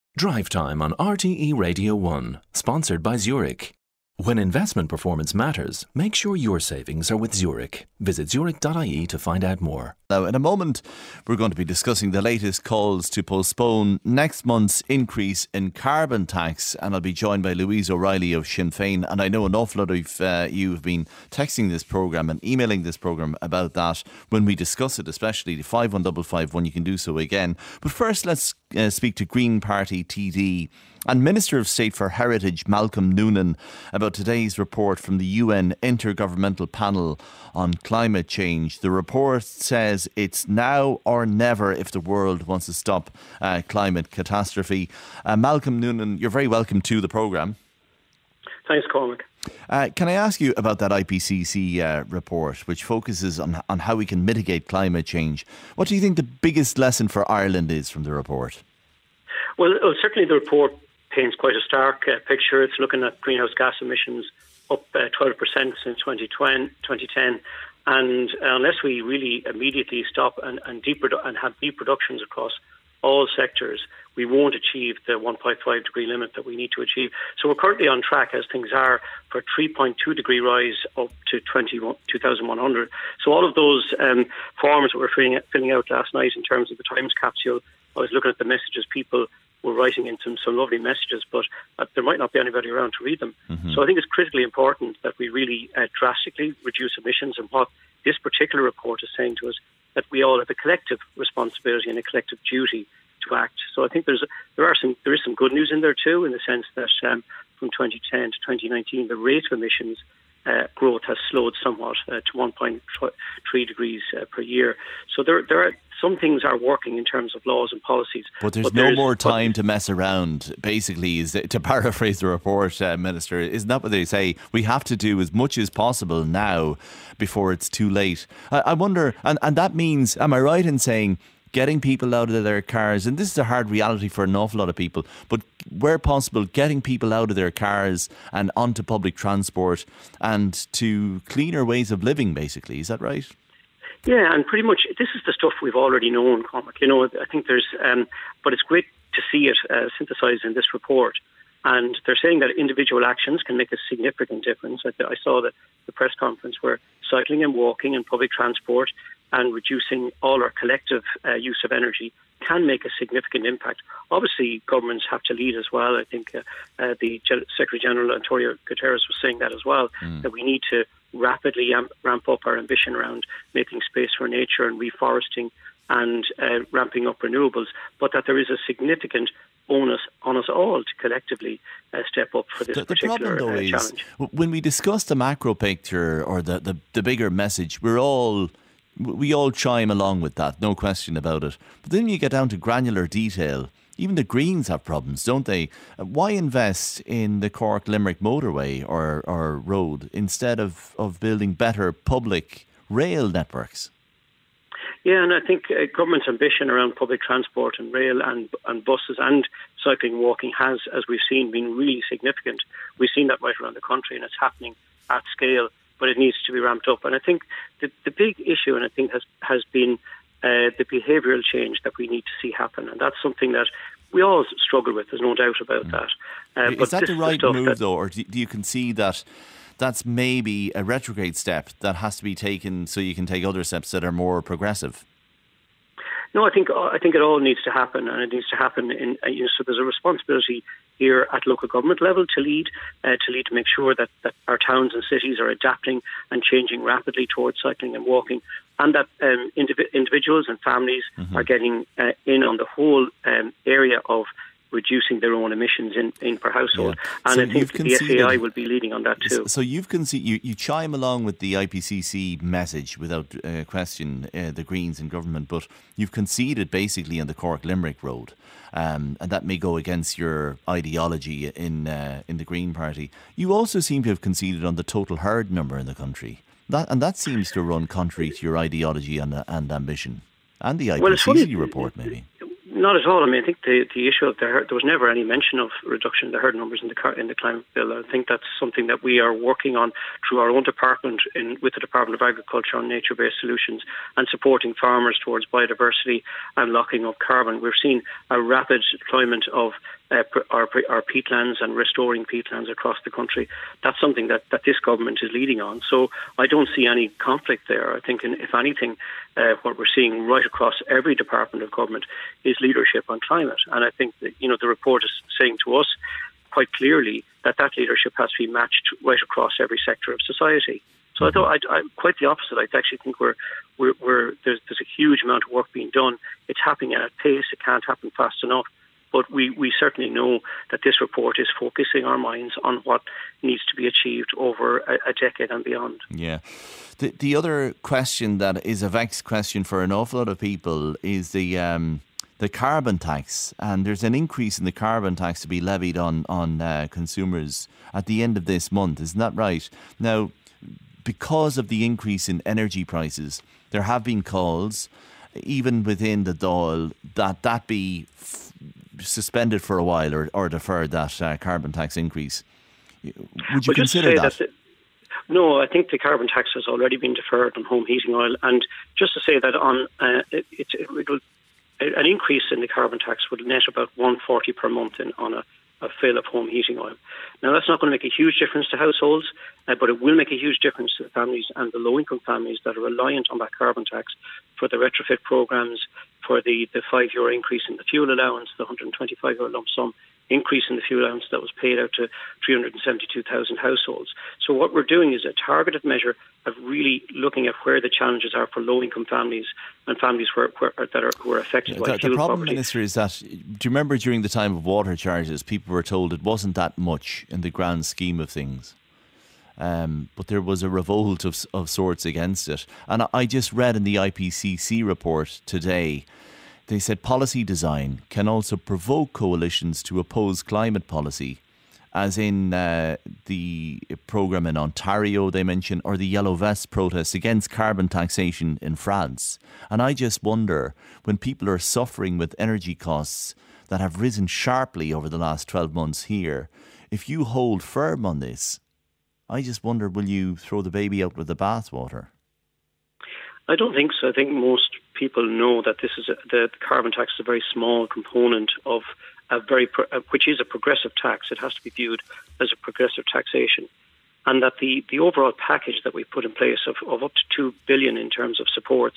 Drive Time on RTE Radio 1, sponsored by Zurich. When investment performance matters, make sure your savings are with Zurich. Visit zurich.ie to find out more. Now, in a moment, we're going to be discussing the latest calls to postpone next month's increase in carbon tax, and I'll be joined by Louise O'Reilly of Sinn Féin. And I know an awful lot of you have been texting this programme and emailing this programme about that when we discuss it, especially the 51551. You can do so again. But first, let's speak to Green Party TD and Minister of State for Heritage Malcolm Noonan about today's report from the UN Intergovernmental Panel on Climate Change. The report says it's now or never if the world wants to stop climate catastrophe. Malcolm Noonan, you're very welcome to the programme. Thanks, Cormac. Can I ask you about that IPCC report, which focuses on how we can mitigate climate change? What do you think the biggest lesson for Ireland is from the report? Well, certainly the report paints quite a stark picture. It's looking at greenhouse gas emissions up 12% since 2010. And unless we really immediately stop and have deep reductions across all sectors, we won't achieve the 1.5 degree limit that we need to achieve. So we're currently on track, as things are, for a 3.2 degree rise up to 2100. So all of those forms that we're filling out last night in terms of the Times capsule, I was looking at the messages people were writing in some lovely messages, but there might not be anybody around to read them. Mm-hmm. So I think it's critically important that we really drastically reduce emissions, and what this particular report is saying to us, that we all have a collective responsibility and a collective duty to act. So I think there is some good news in there too, in the sense that from 2010 to 2019, the rate of emissions growth has slowed somewhat to 1.3 degrees per year. So there are some things are working in terms of laws and policies. But there's no more time to mess around, basically, is to paraphrase the report, Minister. Isn't that what they say? We have to do as much as possible now before it's too late. I wonder, and that means, am I right in saying, getting people out of their cars, and this is a hard reality for an awful lot of people, but where possible, getting people out of their cars and onto public transport and to cleaner ways of living, basically. Is that right? Yeah, and pretty much this is the stuff we've already known, Cormac. I think there's, but it's great to see it synthesised in this report. And they're saying that individual actions can make a significant difference. I saw the press conference where cycling and walking and public transport and reducing all our collective use of energy can make a significant impact. Obviously, governments have to lead as well. I think the Secretary-General, Antonio Guterres, was saying that as well, that we need to rapidly ramp up our ambition around making space for nature and reforesting and ramping up renewables, but that there is a significant onus on us all to collectively step up for this particular problem, though, challenge. When we discuss the macro picture or the bigger message, we all chime along with that, no question about it. But then you get down to granular detail. Even the Greens have problems, don't they? Why invest in the Cork-Limerick motorway or road instead of building better public rail networks? Yeah, and I think government's ambition around public transport and rail and buses and cycling and walking has, as we've seen, been really significant. We've seen that right around the country, and it's happening at scale, but it needs to be ramped up. And I think the big issue, and I think has been the behavioural change that we need to see happen, and that's something that we all struggle with. There's no doubt about that. Is that the right move, though, or do you concede that that's maybe a retrograde step that has to be taken so you can take other steps that are more progressive? No, I think it all needs to happen, and it needs to happen in. So there's a responsibility here at local government level to lead to make sure that our towns and cities are adapting and changing rapidly towards cycling and walking, and that individuals and families are getting in on the whole area of reducing their own emissions in per household. Yeah. And so I think the SAI will be leading on that too. So you've conceded, you chime along with the IPCC message without question, the Greens in government, but you've conceded basically on the Cork-Limerick road. And that may go against your ideology in the Green Party. You also seem to have conceded on the total herd number in the country. That seems to run contrary to your ideology and ambition. And the IPCC report, maybe. Not at all. I mean, I think the issue of the herd, there was never any mention of reduction in the herd numbers in the climate bill. I think that's something that we are working on through our own department with the Department of Agriculture on nature-based solutions and supporting farmers towards biodiversity and locking up carbon. We've seen a rapid deployment of our peatlands and restoring peatlands across the country. That's something that this government is leading on. So I don't see any conflict there. I think, if anything, what we're seeing right across every department of government is leadership on climate. And I think that, the report is saying to us quite clearly that leadership has to be matched right across every sector of society. So I thought quite the opposite. I actually think there's a huge amount of work being done. It's happening at a pace. It can't happen fast enough. But we certainly know that this report is focusing our minds on what needs to be achieved over a decade and beyond. Yeah. The other question that is a vexed question for an awful lot of people is the carbon tax. And there's an increase in the carbon tax to be levied on consumers at the end of this month. Isn't that right? Now, because of the increase in energy prices, there have been calls, even within the Dáil, that be suspended for a while or deferred, that carbon tax increase. Would you consider that? No, I think the carbon tax has already been deferred on home heating oil. And just to say that an increase in the carbon tax would net about $140 per month on a fill of home heating oil. Now, that's not going to make a huge difference to households, but it will make a huge difference to the families and the low-income families that are reliant on that carbon tax for the retrofit programmes, for the €5 increase in the fuel allowance, the €125 lump sum increase in the fuel allowance that was paid out to 372,000 households. So what we're doing is a targeted measure of really looking at where the challenges are for low-income families and families who are affected by fuel poverty. The problem, Minister, is that, do you remember during the time of water charges, people were told it wasn't that much in the grand scheme of things. But there was a revolt of sorts against it. And I just read in the IPCC report today, they said policy design can also provoke coalitions to oppose climate policy, as in the programme in Ontario they mentioned, or the Yellow Vest protests against carbon taxation in France. And I just wonder, when people are suffering with energy costs that have risen sharply over the last 12 months here, if you hold firm on this, I just wonder, will you throw the baby out with the bathwater? I don't think so. I think most people know that the carbon tax is a very small component of which is a progressive tax. It has to be viewed as a progressive taxation, and that the overall package that we've put in place of up to $2 billion in terms of supports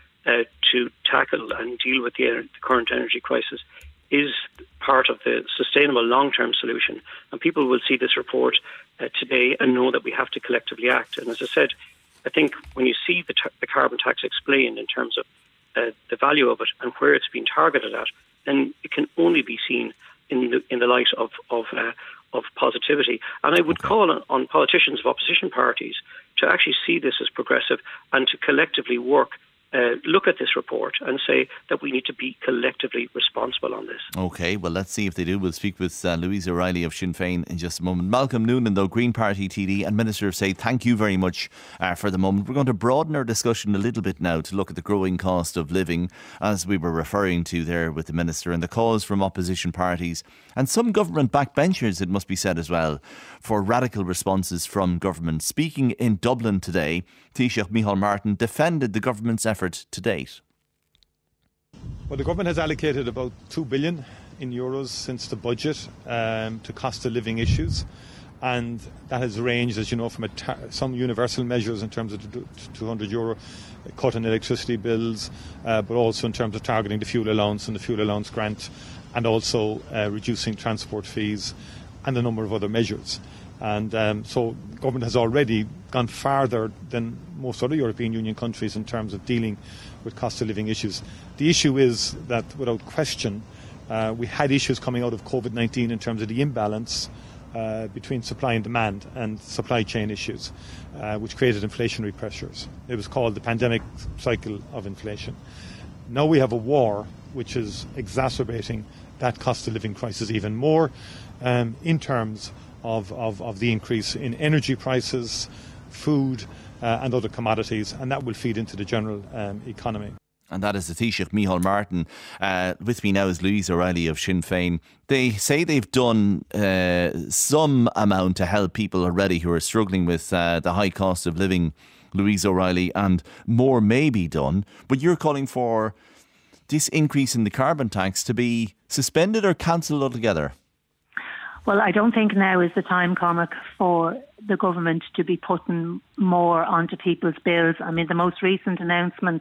to tackle and deal with the current energy crisis is part of the sustainable long-term solution. And people will see this report today and know that we have to collectively act. And as I said, I think when you see the carbon tax explained in terms of the value of it and where it's being targeted at, then it can only be seen in the light of positivity. And I would call on politicians of opposition parties to actually see this as progressive and to collectively work, look at this report and say that we need to be collectively responsible on this. OK, well, let's see if they do. We'll speak with Louise O'Reilly of Sinn Féin in just a moment. Malcolm Noonan, though, Green Party TD and Minister of State, thank you very much for the moment. We're going to broaden our discussion a little bit now to look at the growing cost of living, as we were referring to there with the Minister, and the calls from opposition parties and some government backbenchers, it must be said as well, for radical responses from government. Speaking in Dublin today, Taoiseach Micheál Martin defended the government's effort to date. Well, the government has allocated about €2 billion since the budget to cost of living issues, and that has ranged, as you know, from some universal measures in terms of the €200 cut in electricity bills, but also in terms of targeting the fuel allowance and the fuel allowance grant, and also reducing transport fees and a number of other measures. And so government has already gone farther than most other European Union countries in terms of dealing with cost of living issues. The issue is that, without question, we had issues coming out of COVID-19 in terms of the imbalance between supply and demand and supply chain issues, which created inflationary pressures. It was called the pandemic cycle of inflation. Now we have a war which is exacerbating that cost of living crisis even more in terms of the increase in energy prices, food and other commodities, and that will feed into the general economy. And that is the Taoiseach Micheál Martin. With me now is Louise O'Reilly of Sinn Féin. They say they've done some amount to help people already who are struggling with the high cost of living, Louise O'Reilly, and more may be done. But you're calling for this increase in the carbon tax to be suspended or cancelled altogether? Well, I don't think now is the time, Cormac, for the government to be putting more onto people's bills. I mean, the most recent announcement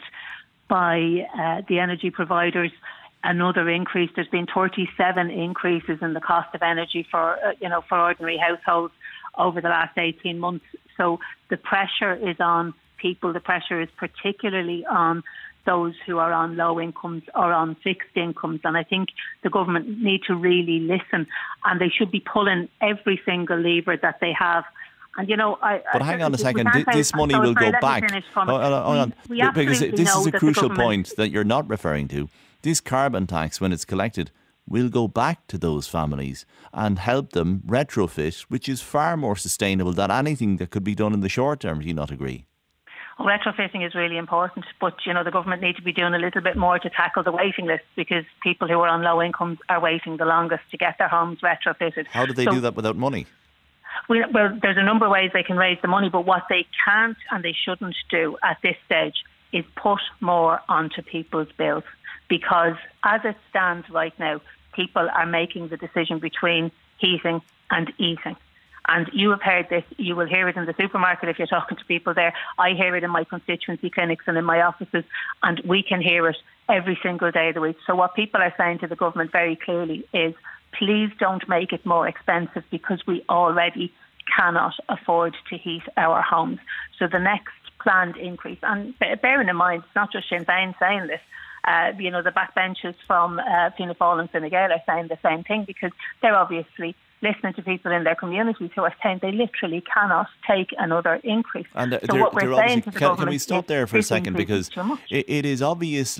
by the energy providers, another increase. There's been 37 increases in the cost of energy for ordinary households over the last 18 months. So the pressure is on people. The pressure is particularly on those who are on low incomes or on fixed incomes. And I think the government need to really listen, and they should be pulling every single lever that they have. And, but hang on a second, this money will go back. Hold on. Because this is a crucial point that you're not referring to. This carbon tax, when it's collected, will go back to those families and help them retrofit, which is far more sustainable than anything that could be done in the short term. Do you not agree? Retrofitting is really important, but the government need to be doing a little bit more to tackle the waiting list, because people who are on low incomes are waiting the longest to get their homes retrofitted. How do they do that without money? Well, there's a number of ways they can raise the money, but what they can't and they shouldn't do at this stage is put more onto people's bills, because as it stands right now, people are making the decision between heating and eating. And you have heard this, you will hear it in the supermarket if you're talking to people there. I hear it in my constituency clinics and in my offices, and we can hear it every single day of the week. So what people are saying to the government very clearly is, please don't make it more expensive, because we already cannot afford to heat our homes. So the next planned increase, and bearing in mind, it's not just Sinn Féin saying this, the backbenchers from Fianna Fáil and Fine Gael are saying the same thing, because they're obviously listening to people in their communities who are saying they literally cannot take another increase. And so what we're saying to the government, can we stop there for a second, because it is obvious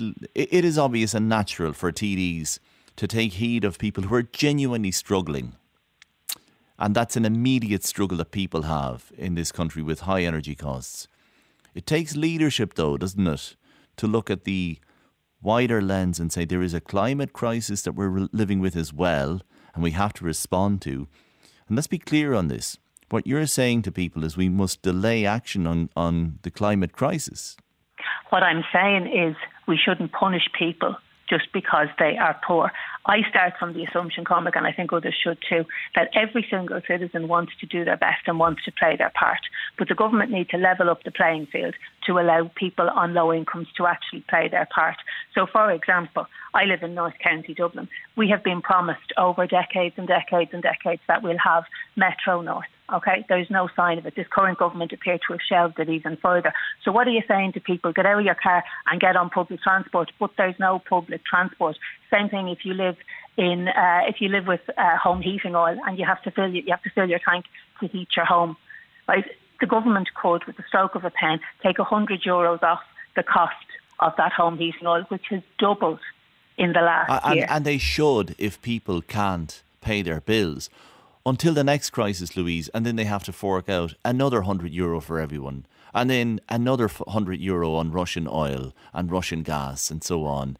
and natural for TDs to take heed of people who are genuinely struggling. And that's an immediate struggle that people have in this country with high energy costs. It takes leadership, though, doesn't it, to look at the wider lens and say there is a climate crisis that we're living with as well, and we have to respond to. And let's be clear on this. What you're saying to people is we must delay action on the climate crisis. What I'm saying is we shouldn't punish people just because they are poor. I start from the assumption, Cormac, and I think others should too, that every single citizen wants to do their best and wants to play their part. But the government need to level up the playing field to allow people on low incomes to actually play their part. So, for example, I live in North County, Dublin. We have been promised over decades and decades and decades that we'll have Metro North. Okay, there's no sign of it. This current government appear to have shelved it even further. So what are you saying to people? Get out of your car and get on public transport, but there's no public transport. Same thing if you live with home heating oil and you have to fill your tank to heat your home. Right? The government could, with the stroke of a pen, take €100 off the cost of that home heating oil, which has doubled in the last year. And they should, if people can't pay their bills. Until the next crisis, Louise, and then they have to fork out another €100 for everyone, and then another €100 on Russian oil and Russian gas and so on.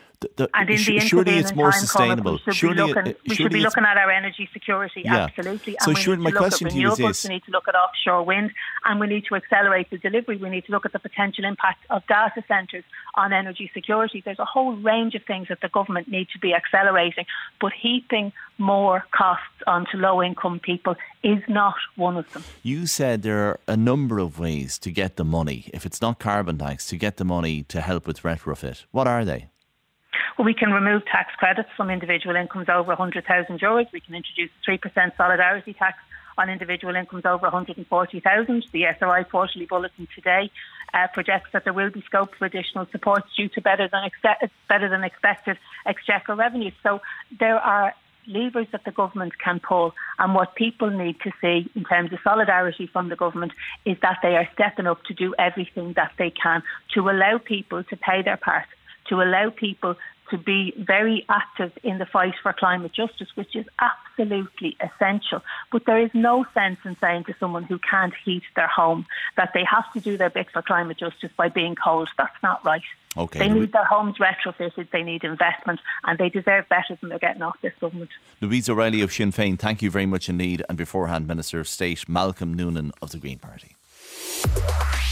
Surely it's more sustainable. We should be looking at our energy security, absolutely. And so my question to you is this. We need to look at offshore wind, and we need to accelerate the delivery. We need to look at the potential impact of data centres on energy security. There's a whole range of things that the government need to be accelerating, but heaping more costs onto low-income people is not one of them. You said there are a number of ways to get the money, if it's not carbon tax, to get the money to help with retrofit. What are they? Well, we can remove tax credits from individual incomes over €100,000. We can introduce 3% solidarity tax on individual incomes over €140,000. The SRI quarterly bulletin today projects that there will be scope for additional support due to better than expected exchequer revenues. So there are levers that the government can pull, and what people need to see in terms of solidarity from the government is that they are stepping up to do everything that they can to allow people to pay their part, to allow people to be very active in the fight for climate justice, which is absolutely essential. But there is no sense in saying to someone who can't heat their home that they have to do their bit for climate justice by being cold. That's not right. Okay, they need their homes retrofitted, they need investment, and they deserve better than they're getting off this government. Louise O'Reilly of Sinn Féin, thank you very much indeed. And beforehand, Minister of State Malcolm Noonan of the Green Party.